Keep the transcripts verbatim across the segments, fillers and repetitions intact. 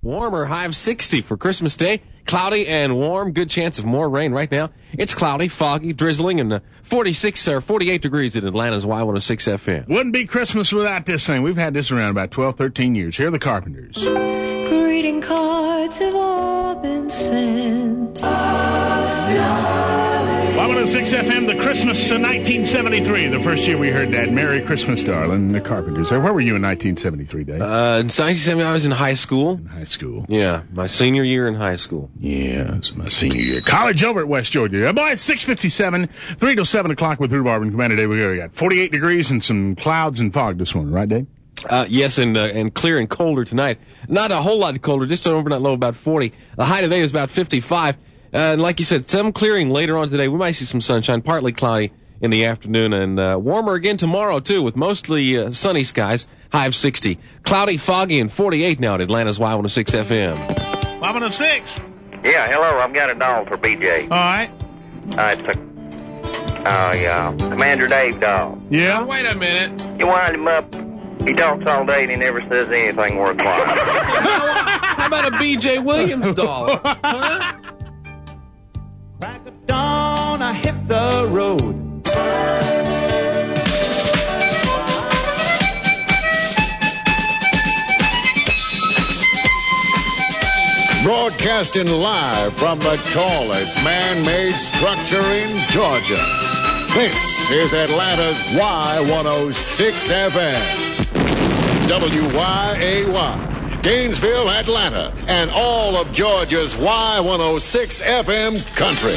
Warmer, high of sixty for Christmas Day. Cloudy and warm, good chance of more rain right now. It's cloudy, foggy, drizzling, and uh, forty-six or forty-eight degrees at Atlanta's Y one oh six F M. Wouldn't be Christmas without this thing. We've had this around about twelve, thirteen years. Here are the Carpenters. Greeting cards have all been sent. Y one oh six F M, the Christmas of nineteen seventy-three. The first year we heard that. Merry Christmas, darling, the Carpenters. Where were you in nineteen seventy-three, Dave? Uh, in nineteen seventy, I was in high school. In high school. Yeah, my senior year in high school. Yeah, it's my senior year. College over at West Georgia. Boy, it's six fifty-seven, three till seven o'clock with Rhubarb and Commander Dave. We got forty-eight degrees and some clouds and fog this morning, right, Dave? Uh, yes, and uh, and clear and colder tonight. Not a whole lot colder, just an overnight low about forty. The high today is about fifty-five. Uh, and like you said, some clearing later on today. We might see some sunshine, partly cloudy in the afternoon, and uh, warmer again tomorrow, too, with mostly uh, sunny skies, high of sixty. Cloudy, foggy, and forty-eight now at Atlanta's Y one oh six F M. Y one oh six? Yeah, hello, I've got a doll for B J. All right. Uh, it's a, uh, yeah, Commander Dave doll. Yeah? Now, wait a minute. You wind him up, he talks all day and he never says anything worthwhile. How about a B J Williams doll? Huh? Crack of dawn, I hit the road. Broadcasting live from the tallest man-made structure in Georgia. This is Atlanta's Y one oh six F M. W Y A Y. Gainesville, Atlanta, and all of Georgia's Y one oh six F M country.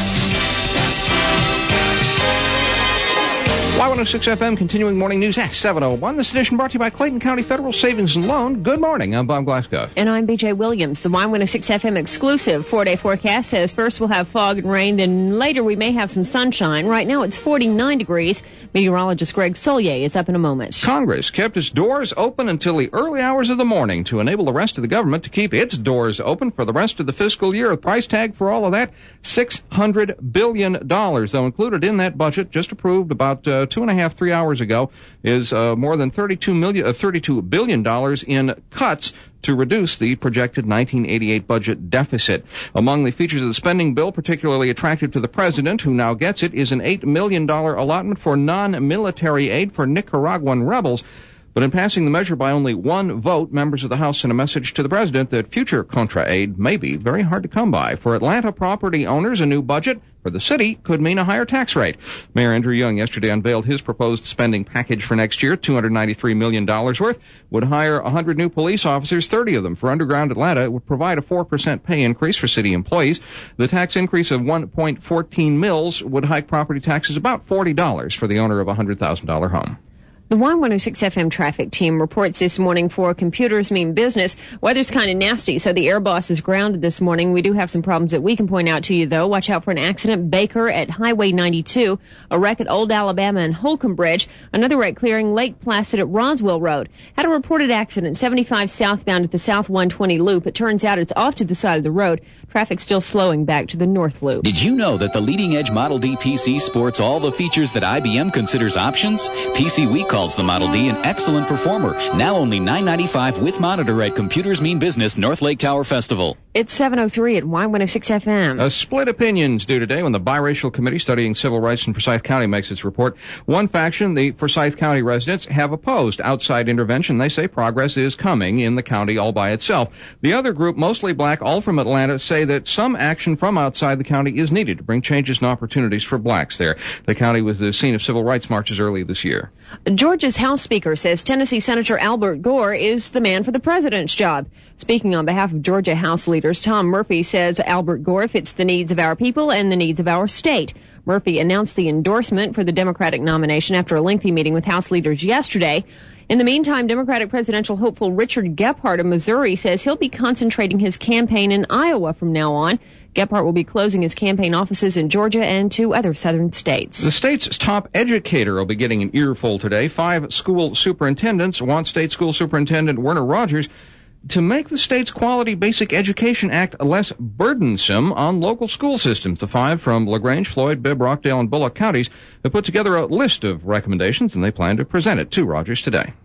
Y one oh six F M continuing morning news at seven oh one. This edition brought to you by Clayton County Federal Savings and Loan. Good morning. I'm Bob Glasgow. And I'm B J Williams. The Y one oh six F M exclusive four-day forecast says first we'll have fog and rain, then later we may have some sunshine. Right now it's forty-nine degrees. Meteorologist Greg Solier is up in a moment. Congress kept its doors open until the early hours of the morning to enable the rest of the government to keep its doors open for the rest of the fiscal year. The price tag for all of that, six hundred billion dollars. Though included in that budget, just approved about uh, two and a half, three hours ago, is uh, more than thirty-two million, uh, thirty-two billion dollars in cuts to reduce the projected nineteen eighty-eight budget deficit. Among the features of the spending bill particularly attractive to the president, who now gets it, is an eight million dollars allotment for non-military aid for Nicaraguan rebels. But in passing the measure by only one vote, members of the House sent a message to the president that future Contra aid may be very hard to come by. For Atlanta property owners, a new budget for the city could mean a higher tax rate. Mayor Andrew Young yesterday unveiled his proposed spending package for next year, two hundred ninety-three million dollars worth, would hire one hundred new police officers, thirty of them for underground Atlanta. It would provide a four percent pay increase for city employees. The tax increase of one point one four mils would hike property taxes about forty dollars for the owner of a one hundred thousand dollars home. The Y one oh six F M traffic team reports this morning for Computers Mean Business. Weather's kind of nasty, so the Airbus is grounded this morning. We do have some problems that we can point out to you, though. Watch out for an accident. Baker at Highway ninety-two, a wreck at Old Alabama and Holcomb Bridge, another wreck clearing Lake Placid at Roswell Road. Had a reported accident seventy-five southbound at the South one twenty loop. It turns out it's off to the side of the road. Traffic still slowing back to the North Loop. Did you know that the leading-edge Model D P C sports all the features that I B M considers options? P C Week calls the Model D an excellent performer. Now only nine ninety-five with monitor at Computers Mean Business North Lake Tower Festival. It's seven oh three at Y one oh six F M. A split opinions due today when the biracial committee studying civil rights in Forsyth County makes its report. One faction, the Forsyth County residents, have opposed outside intervention. They say progress is coming in the county all by itself. The other group, mostly black, all from Atlanta, say that some action from outside the county is needed to bring changes and opportunities for blacks there. The county was the scene of civil rights marches early this year. Georgia's House Speaker says Tennessee Senator Albert Gore is the man for the president's job. Speaking on behalf of Georgia House leaders, Tom Murphy says Albert Gore fits the needs of our people and the needs of our state. Murphy announced the endorsement for the Democratic nomination after a lengthy meeting with House leaders yesterday. In the meantime, Democratic presidential hopeful Richard Gephardt of Missouri says he'll be concentrating his campaign in Iowa from now on. Gephardt will be closing his campaign offices in Georgia and two other southern states. The state's top educator will be getting an earful today. Five school superintendents want State School Superintendent Werner Rogers to make the state's Quality Basic Education Act less burdensome on local school systems. The five from LaGrange, Floyd, Bibb, Rockdale, and Bullock counties have put together a list of recommendations, and they plan to present it to Rogers today.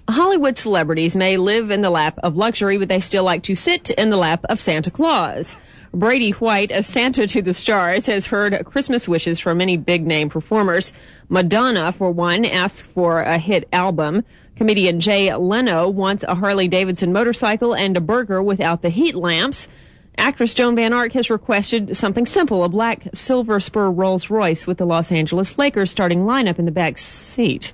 Hollywood celebrities may live in the lap of luxury, but they still like to sit in the lap of Santa Claus. Brady White of Santa to the Stars has heard Christmas wishes from many big-name performers. Madonna, for one, asked for a hit album. Comedian Jay Leno wants a Harley-Davidson motorcycle and a burger without the heat lamps. Actress Joan Van Ark has requested something simple, a black Silver Spur Rolls-Royce with the Los Angeles Lakers starting lineup in the back seat.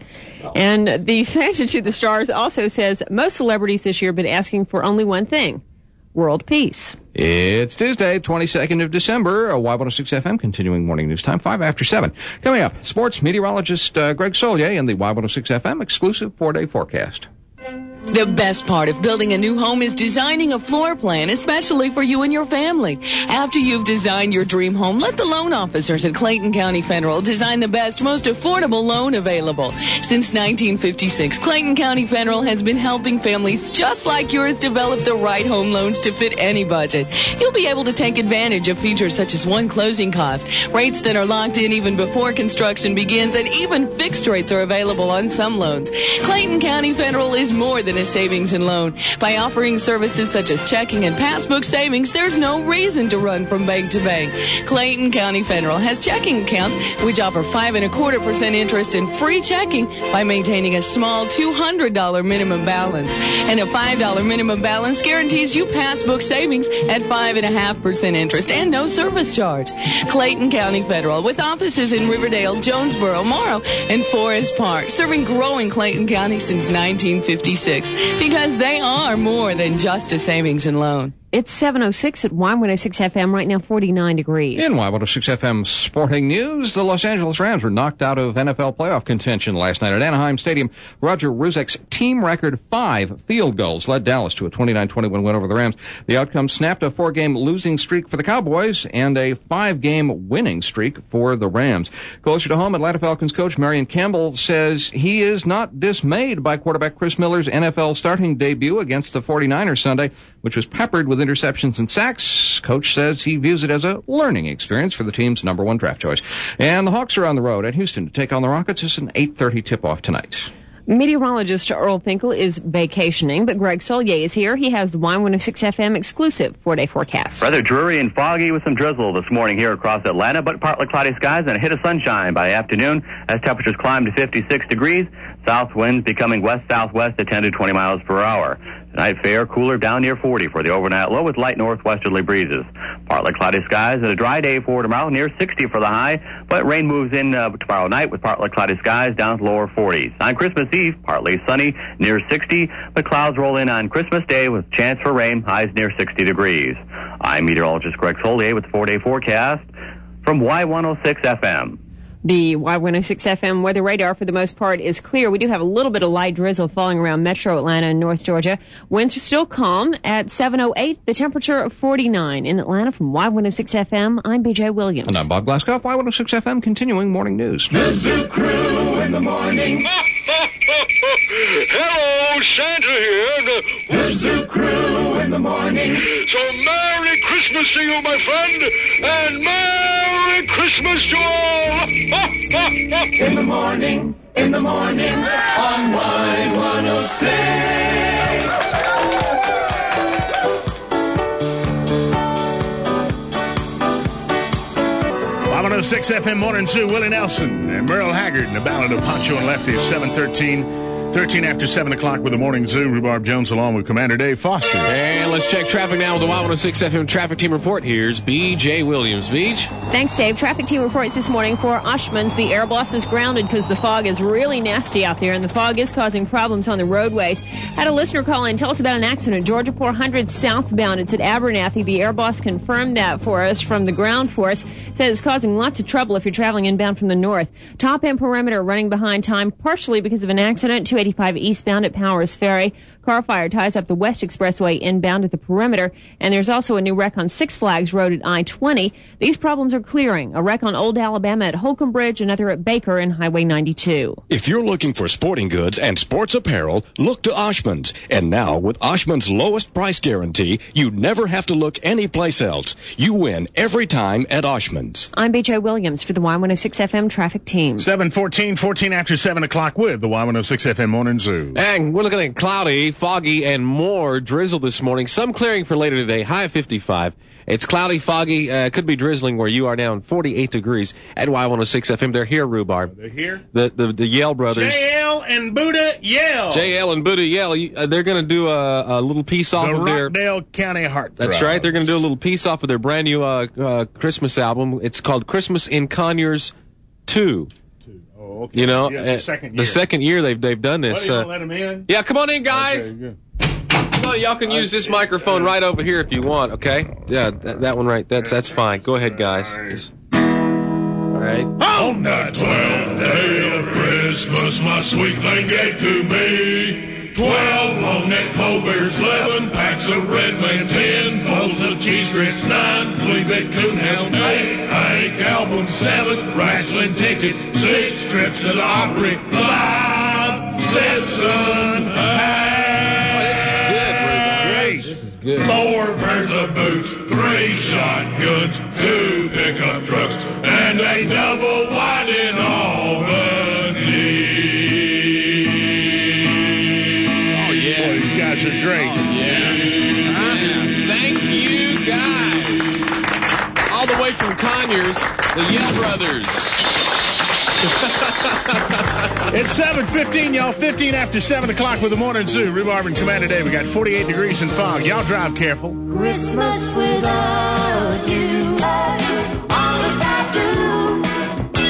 And the Santa to the Stars also says most celebrities this year have been asking for only one thing: world peace. It's Tuesday, twenty-second of December, Y one oh six F M, continuing morning news time, five after seven. Coming up, sports meteorologist uh, Greg Solier in the Y one oh six F M exclusive four-day forecast. The best part of building a new home is designing a floor plan, especially for you and your family. After you've designed your dream home, let the loan officers at Clayton County Federal design the best, most affordable loan available. Since nineteen fifty-six, Clayton County Federal has been helping families just like yours develop the right home loans to fit any budget. You'll be able to take advantage of features such as one closing cost, rates that are locked in even before construction begins, and even fixed rates are available on some loans. Clayton County Federal is more than a savings and loan. By offering services such as checking and passbook savings, there's no reason to run from bank to bank. Clayton County Federal has checking accounts which offer five and a quarter percent interest and free checking by maintaining a small two hundred dollars minimum balance. And a five dollars minimum balance guarantees you passbook savings at five and a half percent interest and no service charge. Clayton County Federal, with offices in Riverdale, Jonesboro, Morrow, and Forest Park, serving growing Clayton County since nineteen fifty-six. Because they are more than just a savings and loan. It's seven oh six at Y one oh six F M, right now forty-nine degrees. In Y one oh six F M sporting news, the Los Angeles Rams were knocked out of N F L playoff contention last night at Anaheim Stadium. Roger Ruzek's team record five field goals led Dallas to a twenty-nine twenty-one win over the Rams. The outcome snapped a four-game losing streak for the Cowboys and a five-game winning streak for the Rams. Closer to home, Atlanta Falcons coach Marion Campbell says he is not dismayed by quarterback Chris Miller's N F L starting debut against the forty-niners Sunday, which was peppered with interceptions and sacks. Coach says he views it as a learning experience for the team's number one draft choice. And the Hawks are on the road at Houston to take on the Rockets. It's an eight thirty tip-off tonight. Meteorologist Earl Finkel is vacationing, but Greg Solier is here. He has the Y one oh six F M exclusive four-day forecast. Rather dreary and foggy with some drizzle this morning here across Atlanta, but partly cloudy skies and a hit of sunshine by afternoon as temperatures climb to fifty-six degrees. South winds becoming west-southwest at ten to twenty miles per hour. Tonight fair, cooler down near forty for the overnight low with light northwesterly breezes. Partly cloudy skies and a dry day for tomorrow, near sixty for the high, but rain moves in uh, tomorrow night with partly cloudy skies down to lower forties. On Christmas Eve, partly sunny, near sixty, but clouds roll in on Christmas Day with chance for rain, highs near sixty degrees. I'm meteorologist Greg Solier with the four-day forecast from Y one oh six F M. The Y one oh six F M weather radar, for the most part, is clear. We do have a little bit of light drizzle falling around metro Atlanta and North Georgia. Winds are still calm at seven oh eight. The temperature forty-nine. In Atlanta from Y one oh six F M, I'm B J Williams. And I'm Bob Glasscoff, Y one oh six F M, continuing morning news. The Zoo Crew in the morning. Hello, Santa here. The Zoo Crew in the morning. So Merry Christmas to you, my friend, and Merry Christmas to all. In the morning, in the morning, on Y one oh six. Y one oh six F M Morning Zoo, Willie Nelson and Merle Haggard and the Ballad of Pancho and Lefty, seven thirteen. thirteen after seven o'clock with the Morning Zoo. Rhubarb Jones along with Commander Dave Foster. And let's check traffic now with the Y one oh six F M Traffic Team Report. Here's B J Williams. Beach? Thanks, Dave. Traffic Team reports this morning for Oshman's. The Airbus is grounded because the fog is really nasty out there, and the fog is causing problems on the roadways. Had a listener call in. Tell us about an accident. Georgia four hundred southbound. It's at Abernathy. The Airbus confirmed that for us from the ground force. Says it's causing lots of trouble if you're traveling inbound from the north. Top End Perimeter running behind time, partially because of an accident. two eighty-five eastbound at Powers Ferry. Car fire ties up the West Expressway inbound at the perimeter. And there's also a new wreck on Six Flags Road at I twenty. These problems are clearing. A wreck on Old Alabama at Holcomb Bridge, another at Baker and Highway ninety-two. If you're looking for sporting goods and sports apparel, look to Oshman's. And now, with Oshman's lowest price guarantee, you never have to look anyplace else. You win every time at Oshman's. I'm B J Williams for the Y one oh six F M Traffic Team. seven fourteen, fourteen after seven o'clock with the Y one oh six F M Morning Zoo. And we're looking at cloudy, foggy, and more drizzle this morning. Some clearing for later today, high of fifty-five. It's cloudy, foggy, uh, could be drizzling where you are now, forty-eight degrees at Y one oh six F M. They're here, Rhubarb. They're here? The the, the Yell brothers. J L and Buddha Yell. J L and Buddha Yell. Uh, they're going to do a, a little piece off the of their... Rockdale County Heartthrob. That's right. They're going to do a little piece off of their brand new uh, uh, Christmas album. It's called Christmas in Conyers two. Oh, okay. You know, yes, uh, the second year. The second year they've they've done this. What, you uh, gonna let them in? Yeah, come on in, guys. Okay, good. Well, y'all can use this microphone right over here if you want, okay? Yeah, that, that one right. That's that's fine. Go ahead, guys. Just- all right. On the twelfth day of Christmas, my sweet thing gave to me twelve long-neck pole bears, eleven packs of Red Man, ten bowls of cheese grits, nine flea-bit coonhounds, eight Hank albums, seven wrestling tickets, six trips to the Opry, five Stetson hats, Good. four pairs of boots, three shotguns, two pickup trucks, and a double wide in Albany. Oh, yeah. You guys are great. Oh, yeah. Uh, thank you, guys. All the way from Conyers, the Yell brothers. It's seven fifteen, y'all. fifteen after seven o'clock with the Morning Zoo. Rhubarb and Commander Dave. We got forty-eight degrees and fog. Y'all drive careful. Christmas without you, honest I do.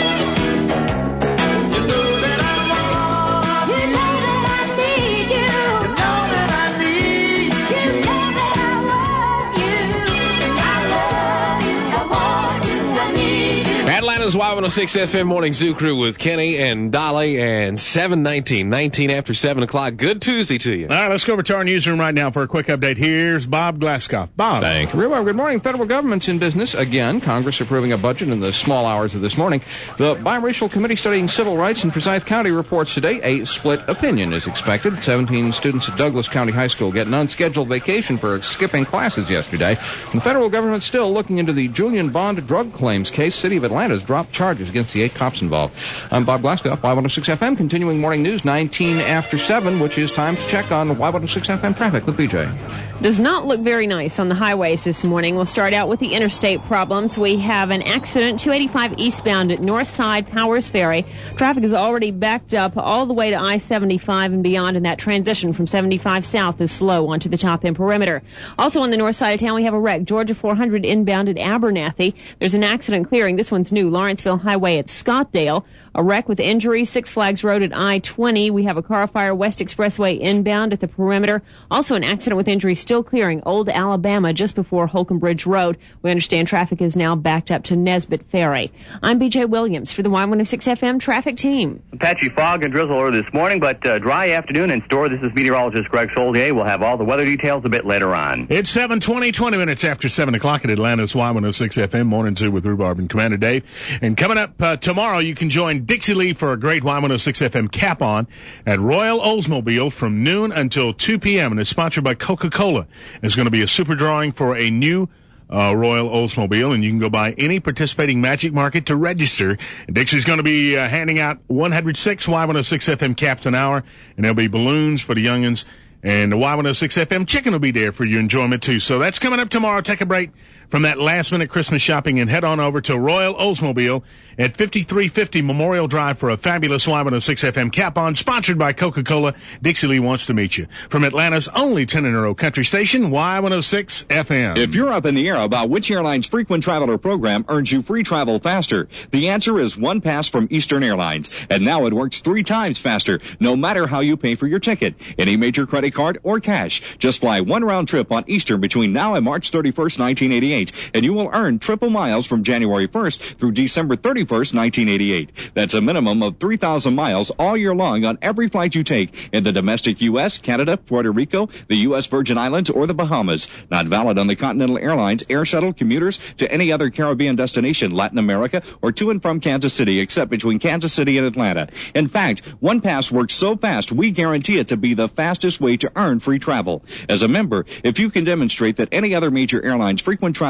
You know that I want you. You know that I need you. You know that I need you. You know that I love you. I love you. I want you. I need you. Atlanta's Y one oh six F M Morning Zoo Crew with Kenny and Dolly, and seven nineteen, nineteen after seven o'clock. Good Tuesday to you. All right, let's go over to our newsroom right now for a quick update. Here's Bob Glasscock. Bob. Thank you. Rhubarb, good morning. Federal government's in business again. Congress approving a budget in the small hours of this morning. The Biracial Committee studying civil rights in Forsyth County reports today a split opinion is expected. seventeen students at Douglas County High School get an unscheduled vacation for skipping classes yesterday. And the federal government's still looking into the Julian Bond drug claims case. City of Atlanta has dropped charges against the eight cops involved. I'm Bob Glasscock, Y one oh six F M, continuing morning news, nineteen after seven, which is time to check on Y one oh six F M traffic with B J. Does not look very nice on the highways this morning. We'll start out with the interstate problems. We have an accident, two eighty-five eastbound at Northside Powers Ferry. Traffic is already backed up all the way to I seventy-five and beyond, and that transition from seventy-five south is slow onto the top end perimeter. Also on the north side of town, we have a wreck, Georgia four hundred inbound at Abernathy. There's an accident clearing. This one's new, Lawrenceville Highway at Scottdale. A wreck with injuries, Six Flags Road at I twenty. We have a car fire, West Expressway inbound at the perimeter. Also an accident with injuries still clearing Old Alabama just before Holcomb Bridge Road. We understand traffic is now backed up to Nesbitt Ferry. I'm B J Williams for the Y one oh six F M traffic team. Patchy fog and drizzle early this morning, but uh, dry afternoon in store. This is meteorologist Greg Solier. We'll have all the weather details a bit later on. It's seven twenty, twenty minutes after seven o'clock at Atlanta's Y one oh six F M Morning Zoo with Rhubarb and Commander Dave. And coming up uh, tomorrow, you can join Dixie Lee for a great Y one oh six F M cap on at Royal Oldsmobile from noon until two p.m. and it's sponsored by Coca-Cola. It's going to be a super drawing for a new uh, Royal Oldsmobile, and you can go by any participating Magic Market to register. And Dixie's going to be uh, handing out one hundred six Y one oh six F M caps an hour, and there'll be balloons for the youngins. And the Y one oh six F M chicken will be there for your enjoyment, too. So that's coming up tomorrow. Take a break from that last-minute Christmas shopping and head on over to Royal Oldsmobile at fifty-three fifty Memorial Drive for a fabulous Y one oh six F M cap-on, sponsored by Coca-Cola. Dixie Lee wants to meet you. From Atlanta's only ten-in-a-row country station, Y one oh six F M. If you're up in the air about which airline's frequent traveler program earns you free travel faster, the answer is OnePass from Eastern Airlines. And now it works three times faster, no matter how you pay for your ticket. Any major credit card or cash. Just fly one round trip on Eastern between now and March thirty-first, nineteen eighty-eight, and you will earn triple miles from January first through December thirty-first, nineteen eighty-eight. That's a minimum of three thousand miles all year long on every flight you take in the domestic U S, Canada, Puerto Rico, the U S Virgin Islands, or the Bahamas. Not valid on the Continental Airlines air shuttle commuters to any other Caribbean destination, Latin America, or to and from Kansas City, except between Kansas City and Atlanta. In fact, OnePass works so fast, we guarantee it to be the fastest way to earn free travel. As a member, if you can demonstrate that any other major airline's frequent travel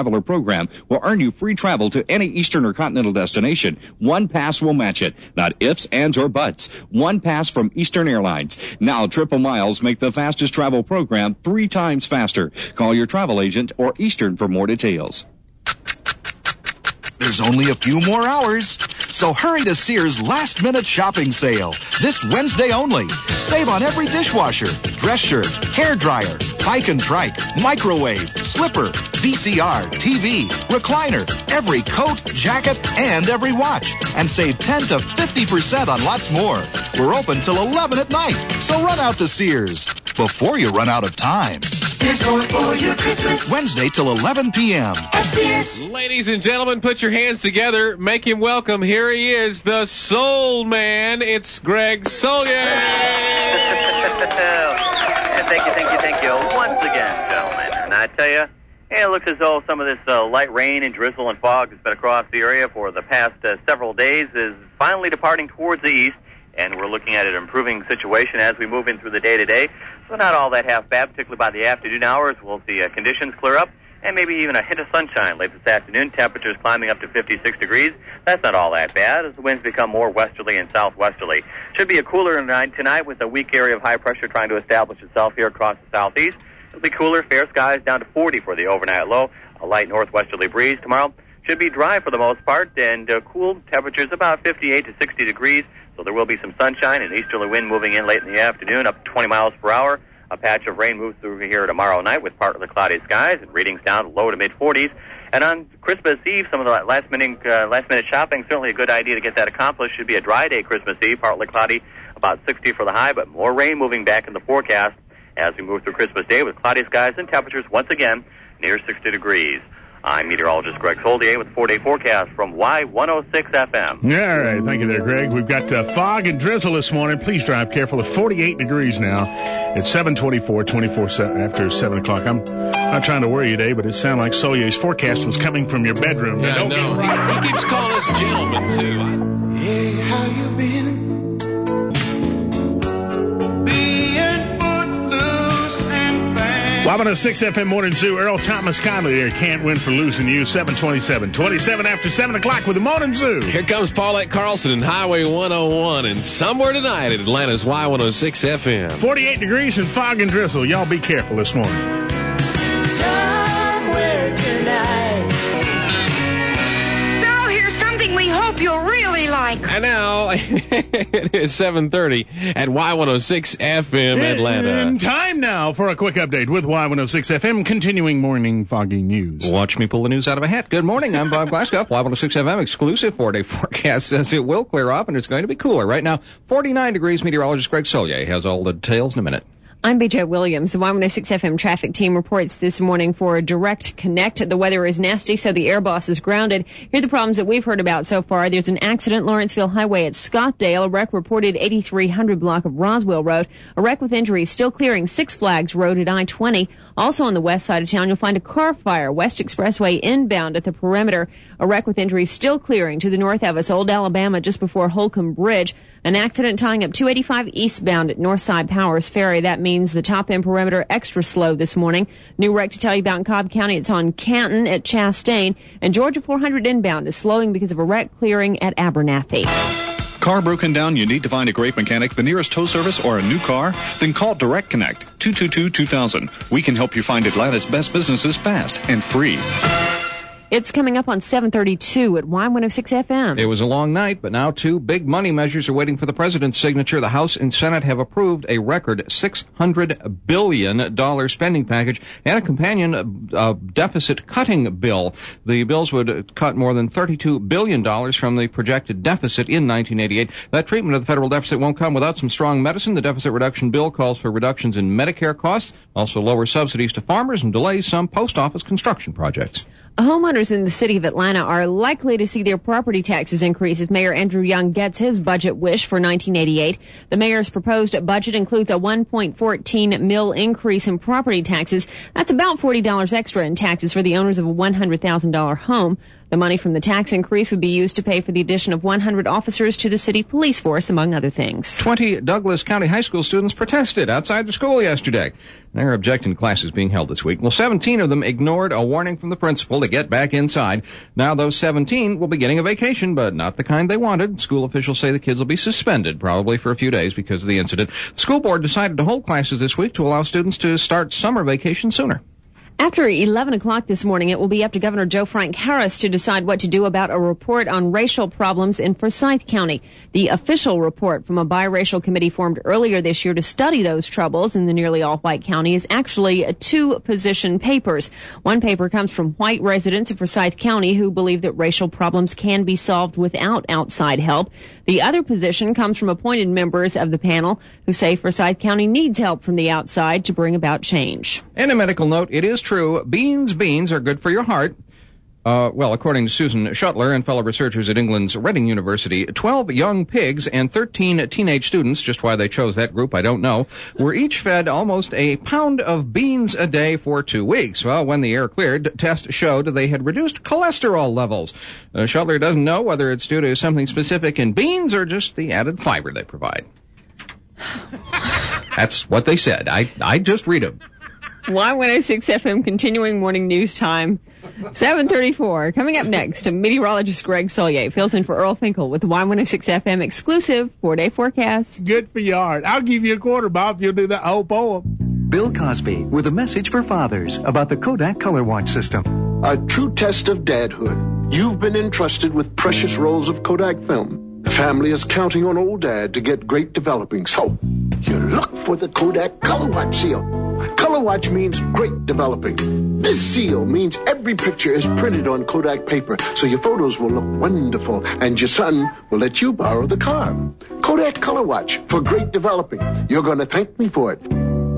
Traveler program will earn you free travel to any Eastern or Continental destination. One pass will match it. Not ifs, ands, or buts. One pass from Eastern Airlines. Now Triple Miles make the fastest travel program three times faster. Call your travel agent or Eastern for more details. There's only a few more hours, so hurry to Sears' last-minute shopping sale. This Wednesday only. Save on every dishwasher, dress shirt, hair dryer, bike and trike, microwave, slipper, V C R, T V, recliner, every coat, jacket, and every watch. And save ten to fifty percent on lots more. We're open till eleven at night, so run out to Sears before you run out of time. There's more for your Christmas. Wednesday till eleven p.m. at Sears. Ladies and gentlemen, put your hands together. Make him welcome. Here he is, the Soul Man. It's Greg Solier. Thank you, thank you, thank you once again, gentlemen. And I tell you, hey, it looks as though some of this uh, light rain and drizzle and fog that's been across the area for the past uh, several days is finally departing towards the east, and we're looking at an improving situation as we move in through the day-to-day. So not all that half bad, particularly by the afternoon hours. We'll see uh, conditions clear up, and maybe even a hint of sunshine late this afternoon. Temperatures climbing up to fifty-six degrees. That's not all that bad as the winds become more westerly and southwesterly. Should be a cooler night tonight with a weak area of high pressure trying to establish itself here across the southeast. It'll be cooler, fair skies down to forty for the overnight low. A light northwesterly breeze tomorrow. Should be dry for the most part, and uh, cool temperatures about fifty-eight to sixty degrees. So there will be some sunshine and easterly wind moving in late in the afternoon, up to twenty miles per hour. A patch of rain moves through here tomorrow night with partly cloudy skies and readings down to low to mid forties. And on Christmas Eve, some of the last minute uh, last minute shopping, certainly a good idea to get that accomplished. Should be a dry day Christmas Eve, partly cloudy, about sixty for the high, but more rain moving back in the forecast as we move through Christmas Day with cloudy skies and temperatures once again near sixty degrees. I'm meteorologist Greg Soldier with four-day forecast from Y one oh six F M. All right, thank you there, Greg. We've got uh, fog and drizzle this morning. Please drive careful. It's forty-eight degrees now. It's seven twenty-four, twenty-four after seven o'clock. I'm not trying to worry you today, but it sounded like Solier's forecast was coming from your bedroom. Yeah, no, he, he keeps calling us gentlemen, too. Hey, how you been? Y one oh six F M Morning Zoo. Earl Thomas Conley there. Can't win for losing you. seven twenty-seven. twenty-seven after seven o'clock with the Morning Zoo. Here comes Paulette Carlson and Highway one oh one. And somewhere tonight at Atlanta's Y one oh six F M. forty-eight degrees and fog and drizzle. Y'all be careful this morning. Somewhere tonight. Now here's something we hope you'll really like. And now it is seven thirty at Y one oh six F M Atlanta. And time now for a quick update with Y one oh six F M, continuing morning foggy news. Watch me pull the news out of a hat. Good morning, I'm Bob Glasgow. Y one oh six F M exclusive four-day forecast says it will clear up and it's going to be cooler. Right now, forty-nine degrees. Meteorologist Greg Solier has all the details in a minute. I'm B J Williams. The Y one oh six F M traffic team reports this morning for a direct connect. The weather is nasty, so the air boss is grounded. Here are the problems that we've heard about so far. There's an accident, Lawrenceville Highway at Scottdale. A wreck reported eighty-three hundred block of Roswell Road. A wreck with injuries still clearing Six Flags Road at I twenty. Also on the west side of town, you'll find a car fire, West Expressway inbound at the perimeter. A wreck with injuries still clearing to the north of us, Old Alabama, just before Holcomb Bridge. An accident tying up two eighty-five eastbound at Northside Powers Ferry. That means the top end perimeter extra slow this morning. New wreck to tell you about in Cobb County. It's on Canton at Chastain. And Georgia four hundred inbound is slowing because of a wreck clearing at Abernathy. Car broken down, you need to find a great mechanic, the nearest tow service, or a new car? Then call Direct Connect, two two two, two thousand. We can help you find Atlanta's best businesses fast and free. It's coming up on seven thirty-two at Y one oh six F M. It was a long night, but now two big money measures are waiting for the president's signature. The House and Senate have approved a record six hundred billion dollars spending package and a companion uh, deficit-cutting bill. The bills would cut more than thirty-two billion dollars from the projected deficit in nineteen eighty-eight. That treatment of the federal deficit won't come without some strong medicine. The deficit reduction bill calls for reductions in Medicare costs, also lower subsidies to farmers, and delays some post office construction projects. Homeowners in the city of Atlanta are likely to see their property taxes increase if Mayor Andrew Young gets his budget wish for nineteen eighty-eight. The mayor's proposed budget includes a one point one four mil increase in property taxes. That's about forty dollars extra in taxes for the owners of a one hundred thousand dollars home. The money from the tax increase would be used to pay for the addition of one hundred officers to the city police force, among other things. Twenty Douglas County high school students protested outside the school yesterday. They're objecting to classes being held this week. Well, seventeen of them ignored a warning from the principal to get back inside. Now those seventeen will be getting a vacation, but not the kind they wanted. School officials say the kids will be suspended, probably for a few days because of the incident. The school board decided to hold classes this week to allow students to start summer vacation sooner. After eleven o'clock this morning, it will be up to Governor Joe Frank Harris to decide what to do about a report on racial problems in Forsyth County. The official report from a biracial committee formed earlier this year to study those troubles in the nearly all-white county is actually two position papers. One paper comes from white residents of Forsyth County who believe that racial problems can be solved without outside help. The other position comes from appointed members of the panel who say Forsyth County needs help from the outside to bring about change. And a medical note, it is true, beans, beans are good for your heart. Uh, well, according to Susan Schuttler and fellow researchers at England's Reading University, twelve young pigs and thirteen teenage students, just why they chose that group, I don't know, were each fed almost a pound of beans a day for two weeks. Well, when the air cleared, tests showed they had reduced cholesterol levels. Uh, Schuttler doesn't know whether it's due to something specific in beans or just the added fiber they provide. That's what they said. I, I just read them. Y one oh six F M continuing morning news time. seven thirty-four. Coming up next, meteorologist Greg Solier fills in for Earl Finkel with the Y one oh six F M exclusive four-day forecast. Good for your heart. I'll give you a quarter, Bob, if you'll do that whole poem. Bill Cosby with a message for fathers about the Kodak Color Watch system. A true test of dadhood. You've been entrusted with precious rolls of Kodak film. The family is counting on old dad to get great developing, so you look for the Kodak Color Watch seal. Color Watch means great developing. This seal means every picture is printed on Kodak paper, so your photos will look wonderful, and your son will let you borrow the car. Kodak Color Watch for great developing. You're going to thank me for it.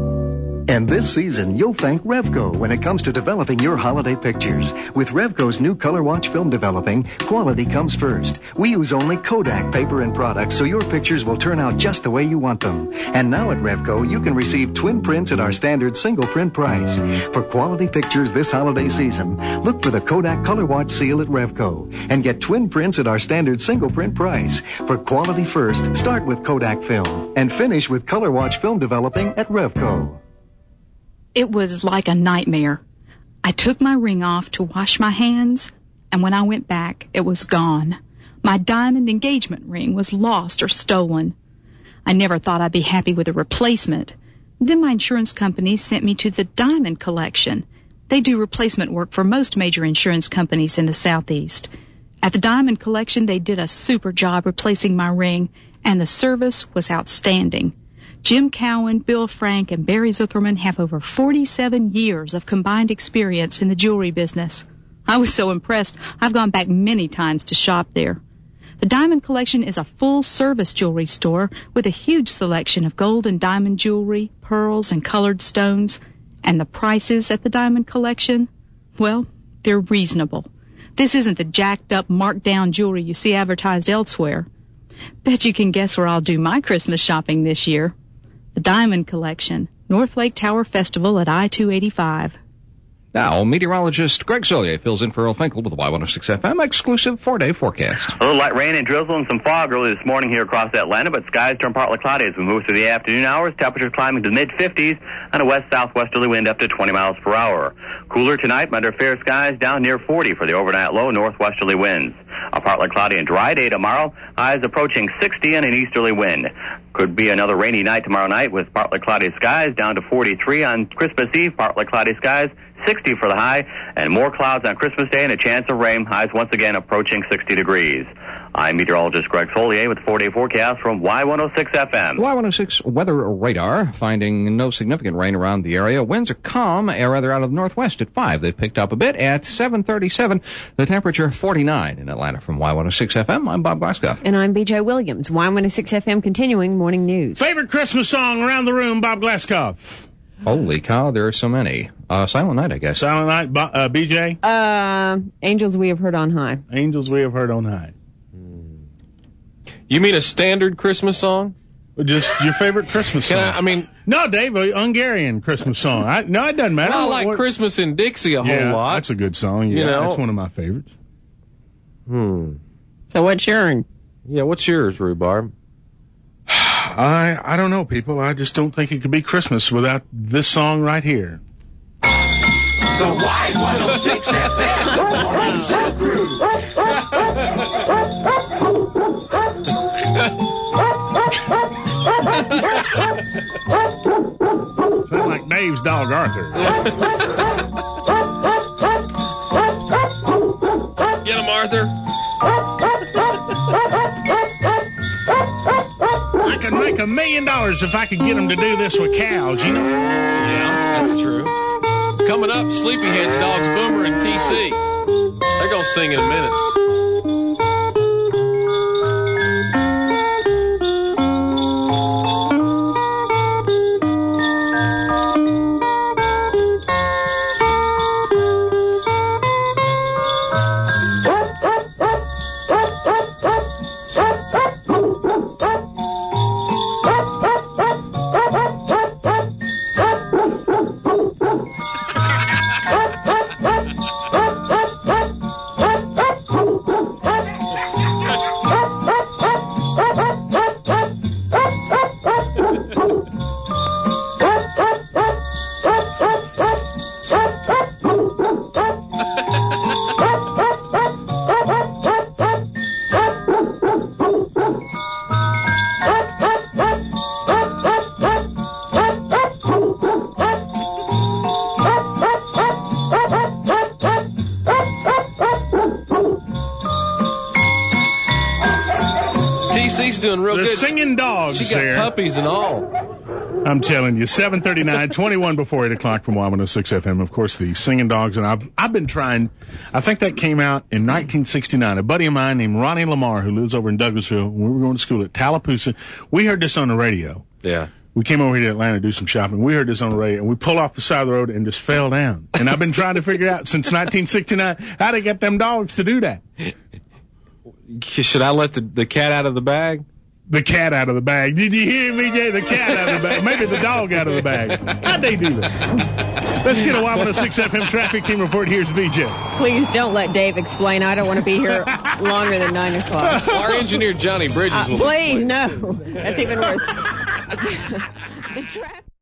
And this season, you'll thank Revco when it comes to developing your holiday pictures. With Revco's new Color Watch film developing, quality comes first. We use only Kodak paper and products, so your pictures will turn out just the way you want them. And now at Revco, you can receive twin prints at our standard single print price. For quality pictures this holiday season, look for the Kodak Color Watch seal at Revco and get twin prints at our standard single print price. For quality first, start with Kodak film and finish with Color Watch film developing at Revco. It was like a nightmare. I took my ring off to wash my hands, and when I went back, it was gone. My diamond engagement ring was lost or stolen. I never thought I'd be happy with a replacement. Then my insurance company sent me to the Diamond Collection. They do replacement work for most major insurance companies in the Southeast. At the Diamond Collection, they did a super job replacing my ring, and the service was outstanding. Jim Cowan, Bill Frank, and Barry Zuckerman have over forty-seven years of combined experience in the jewelry business. I was so impressed, I've gone back many times to shop there. The Diamond Collection is a full-service jewelry store with a huge selection of gold and diamond jewelry, pearls, and colored stones. And the prices at the Diamond Collection? Well, they're reasonable. This isn't the jacked-up, marked-down jewelry you see advertised elsewhere. Bet you can guess where I'll do my Christmas shopping this year. The Diamond Collection, North Lake Tower Festival at I two eighty-five. Now, meteorologist Greg Solier fills in for Earl Finkel with the Y one oh six F M exclusive four-day forecast. A little light rain and drizzle and some fog early this morning here across Atlanta, but skies turn partly cloudy as we move through the afternoon hours. Temperatures climbing to the mid-fifties and a west-southwesterly wind up to twenty miles per hour. Cooler tonight under fair skies, down near forty for the overnight low, northwesterly winds. A partly cloudy and dry day tomorrow, highs approaching sixty and an easterly wind. Could be another rainy night tomorrow night with partly cloudy skies, down to forty-three on Christmas Eve, partly cloudy skies, sixty for the high, and more clouds on Christmas Day and a chance of rain, highs once again approaching sixty degrees. I'm meteorologist Greg Solier with the four-day forecast from Y one oh six F M. Y one oh six weather radar finding no significant rain around the area. Winds are calm, or rather out of the northwest at five. They've picked up a bit at seven thirty-seven. The temperature forty-nine in Atlanta. From Y one oh six F M, I'm Bob Glasgow. And I'm B J Williams. Y one oh six F M continuing morning news. Favorite Christmas song around the room, Bob Glasgow. Holy cow, there are so many. Uh, Silent Night, I guess. Silent Night, uh, B J? Uh, Angels We Have Heard on High. Angels We Have Heard on High. You mean a standard Christmas song? Just your favorite Christmas Can song. I, I mean... No, Dave, a Hungarian Christmas song. I, no, it doesn't matter. Well, I what, like what, Christmas in Dixie a whole yeah, lot. That's a good song. Yeah, you know, that's one of my favorites. Hmm. So what's yours? Yeah, what's yours, Rhubarb? I I don't know, people. I just don't think it could be Christmas without this song right here. The Y one oh six F M Morning Zoo Crew. Sounds like Dave's dog, Arthur. Get him, Arthur. I could make a million dollars if I could get him to do this with cows, you know? Yeah, that's true. Coming up, Sleepyhead's dogs Boomer and T C. They're going to sing in a minute. Doing real They're good. Singing dogs. She got there. puppies and all. I'm telling you, seven thirty-nine, twenty-one before eight o'clock from Y one oh six F M. Of course, the Singing Dogs, and I've I've been trying. I think that came out in nineteen sixty-nine. A buddy of mine named Ronnie Lamar, who lives over in Douglasville, when we were going to school at Tallapoosa, we heard this on the radio. Yeah. We came over here to Atlanta to do some shopping. We heard this on the radio, and we pulled off the side of the road and just fell down. And I've been trying to figure out since nineteen sixty-nine how to get them dogs to do that. Should I let the, the cat out of the bag? The cat out of the bag. Did you hear me, Jay? The cat out of the bag. Maybe the dog out of the bag. How'd they do that? Let's get a Y one oh six F M traffic team report. Here's V J. Please don't let Dave explain. I don't want to be here longer than nine o'clock. Our engineer, Johnny Bridges, Uh, will please, explain. no. That's even worse. The traffic.